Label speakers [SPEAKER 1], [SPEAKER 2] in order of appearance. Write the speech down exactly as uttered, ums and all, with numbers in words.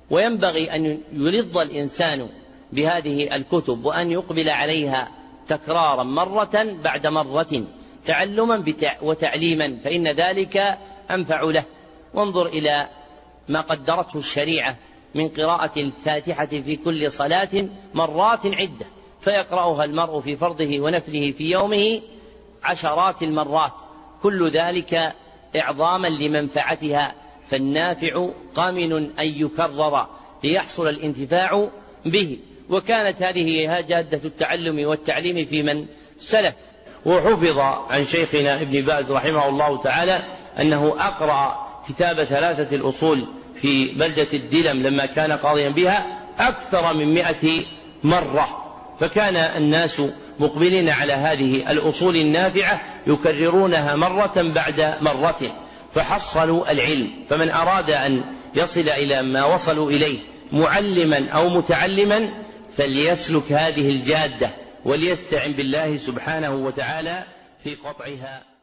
[SPEAKER 1] وينبغي أن يلظ الإنسان بهذه الكتب وأن يقبل عليها تكرارا مرة بعد مرة تعلما وتعليما، فإن ذلك أنفع له. وانظر إلى ما قدرته الشريعة من قراءة الفاتحة في كل صلاة مرات عدة، فيقرأها المرء في فرضه ونفله في يومه عشرات المرات، كل ذلك إعظاما لمنفعتها، فالنافع قامن أن يكرر ليحصل الانتفاع به. وكانت هذه هي جادة التعلم والتعليم في من سلف. وحفظ عن شيخنا ابن باز رحمه الله تعالى أنه أقرأ كتاب ثلاثة الأصول في بلدة الدلم لما كان قاضيا بها أكثر من مئة مرة، فكان الناس مقبلين على هذه الأصول النافعة يكررونها مرة بعد مرة فحصلوا العلم. فمن أراد أن يصل إلى ما وصلوا إليه معلما أو متعلما فليسلك هذه الجادة وليستعن بالله سبحانه وتعالى في قطعها.